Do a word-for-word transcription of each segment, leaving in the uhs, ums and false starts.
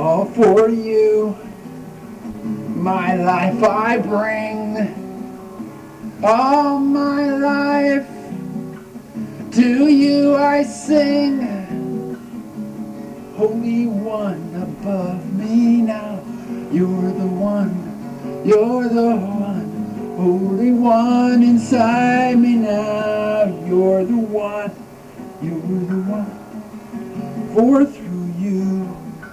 All for you, my life I bring. All my life to you I sing. Holy One above me now, you're the one, you're the one. Holy One inside me now, you're the one, you're the one. For through you,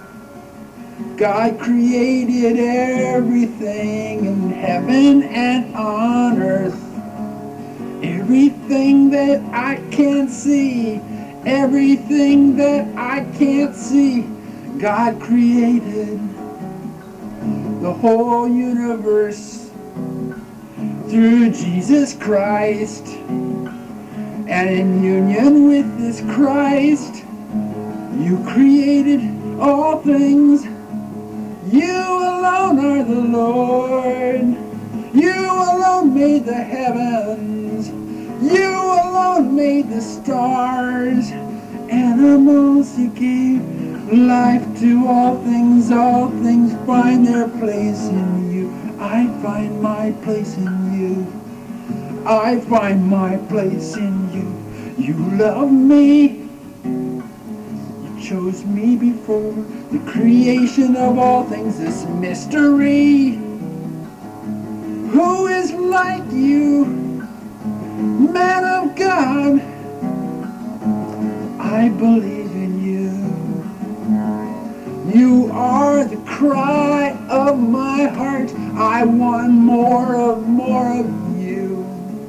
God created everything in heaven and on earth. Everything that I can't see, everything that I can't see, God created the whole universe through Jesus Christ. And in union with this Christ, you created all things. You alone are the Lord. You alone made the heavens. You alone made the stars. Animals, you gave life to all things. All things find their place in you. I find my place in you. I find my place in you. You love me. You chose me before the creation of all things. This mystery. Who is like you, man of God? I believe in you. You are the cry of my heart. I want more of, more of you.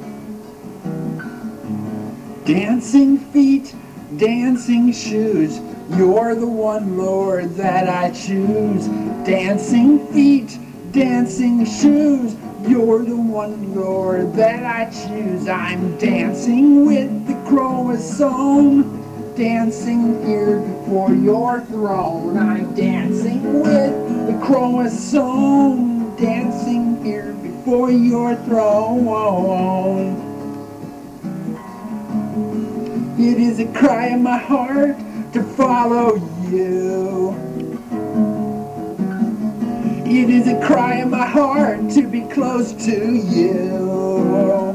Dancing feet, dancing shoes. You're the one, Lord, that I choose. Dancing feet, dancing shoes. You're the one, Lord, that I choose. I'm dancing with the chromosome, dancing here before your throne. I'm dancing with the chromosome, dancing here before your throne. It is a cry in my heart to follow you. It is a cry in my heart to be close to you.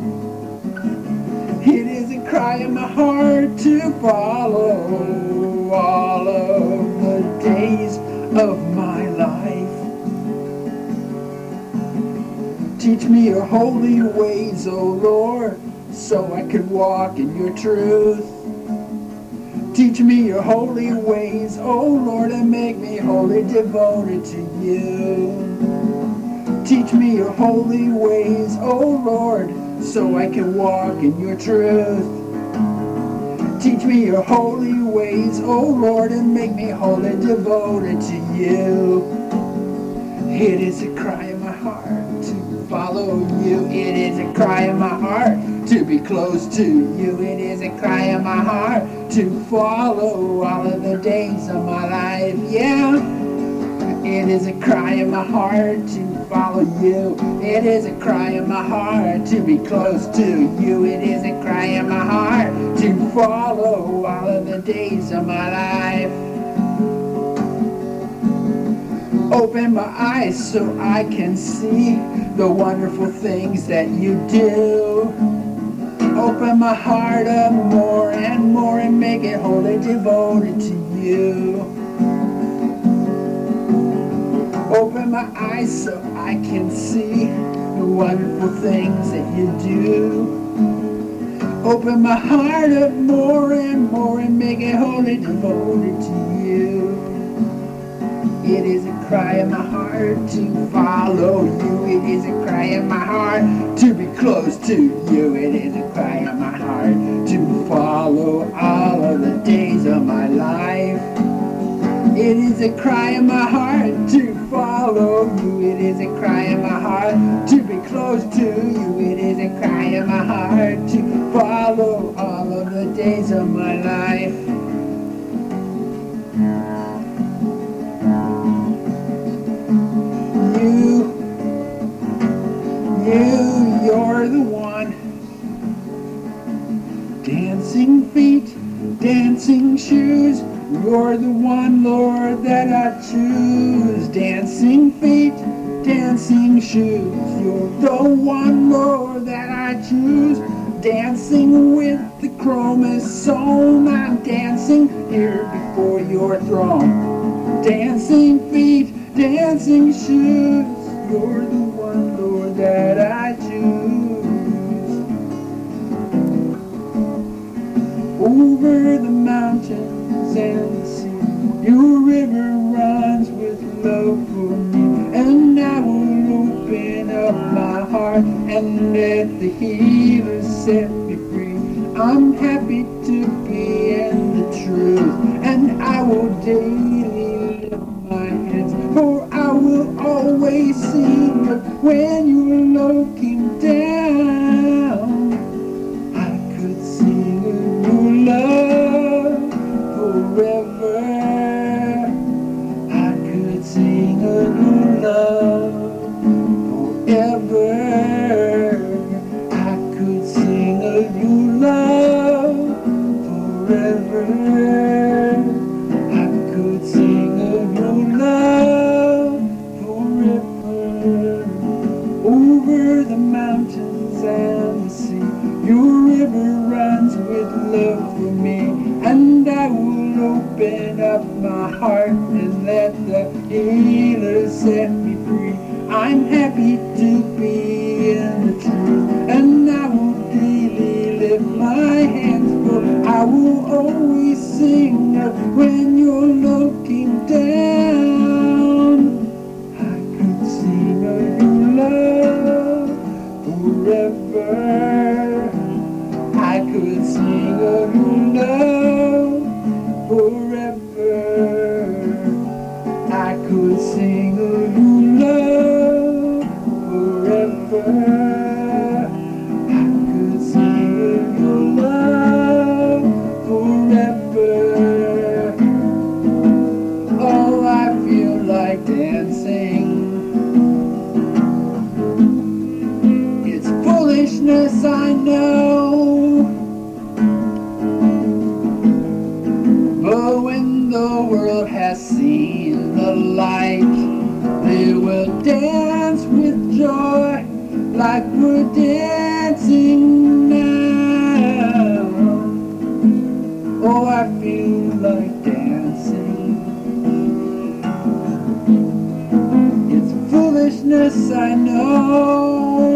It is a cry in my heart to follow all of the days of my life. Teach me your holy ways, O Lord, so I can walk in your truth. Teach me your holy ways, oh Lord, and make me wholly devoted to you. Teach me your holy ways, oh Lord, so I can walk in your truth. Teach me your holy ways, oh Lord, and make me wholly devoted to you. It is a cry in my heart to follow you. It is a cry in my heart to be close to you. It is a cry in my heart to follow all of the days of my life. Yeah. It is a cry in my heart to follow you. It is a cry in my heart to be close to you. It is a cry in my heart to follow all of the days of my life. Open my eyes so I can see the wonderful things that you do. Open my heart up more and more and make it wholly devoted to you. Open my eyes so I can see the wonderful things that you do. Open my heart up more and more and make it wholly devoted to you. It is a cry in my heart to follow you. It is a cry in my heart to be close to you. It is a cry in my heart to follow all of the days of my life. It is a cry in my heart to follow you. It is a cry in my heart to be close to you. It is a cry in my heart to follow all of the days of my life. You, you, you're the one. Dancing feet, dancing shoes. You're the one, Lord, that I choose. Dancing feet, dancing shoes. You're the one, Lord, that I choose. Dancing with the chromosome. I'm dancing here before your throne. Dancing feet, dancing shoes. You're the one, Lord, that I choose. Over the mountains and the sea, your river runs with love for me. And I will open up my heart and let the healer set me free. I'm happy to be in the truth, and I will daily lift my hands, for I will always sing of when you're looking down. I could sing of your love forever. I could sing of your love forever. I could sing of your love forever. I could sing of your love forever. Over the mountains and the sea, your river runs with love for me. And I will open up my heart and let the healer set me free. I'm happy to be in the truth, and I will daily lift my hands, for I will always sing of when you're looking down. I could sing of your love forever. I could sing of your love forever. I could sing of your love forever. I could sing of your love forever. Oh, I feel like dancing. It's foolishness, I know, but when the world has seen the light, they will dance with joy like we're dancing now. Oh, I feel like dancing. It's foolishness, I know,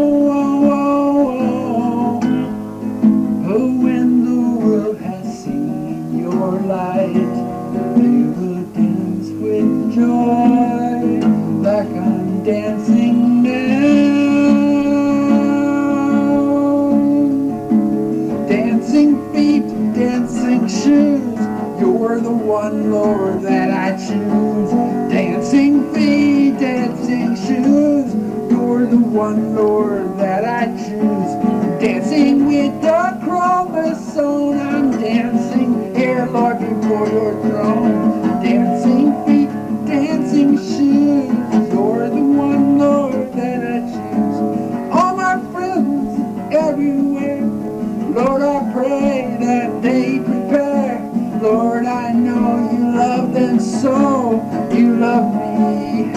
but when the world has seen your light, they will dance with joy like I'm dancing now. Dancing feet, dancing shoes, you're the one, Lord, that I choose. Dancing feet, dancing shoes, you're the one, Lord, that I choose. Dancing with the chromosome, I'm dancing here, Lord, before your throne. Dancing feet, dancing shoes, you're the one, Lord, that I choose. All my friends everywhere, Lord, I pray that they prepare. Lord, I know you love them so, you love me.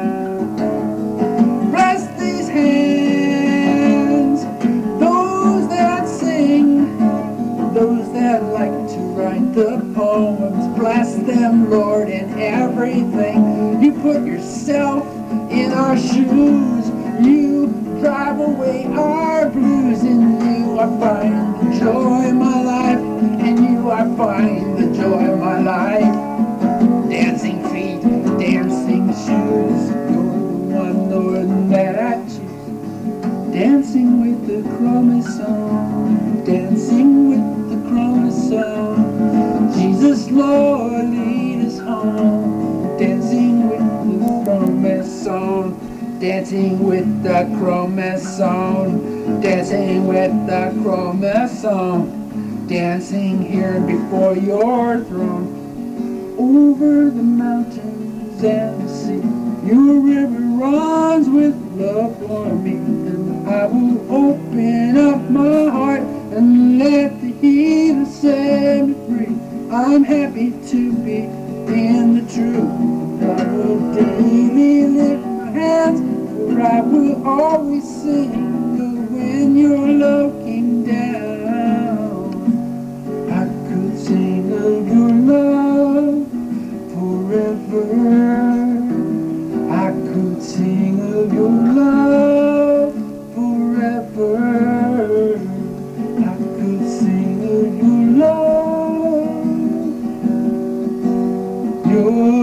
Bless these hands, those that sing, those that like to write the poems. Bless them, Lord, in everything. You put yourself in our shoes. You drive away our blues. In you I find the joy of my life. In you I find the joy of my life. Dancing feet, dancing shoes, you're the one, Lord, that I choose. Dancing with the chromosome, dancing with the chromosome. Jesus, Lord, lead us home. Dancing with the chromosome, dancing with the chromosome, dancing with the chromosome, dancing here before your throne. Over the mountains and the sea, your river runs with love for me. And I will open up my heart and let the healer set me free. I'm happy to be in the truth. I will daily lift my hands, for I will always sing. But when your love came down, I could sing of your love forever. I could sing of your love forever. I could sing of your love. Your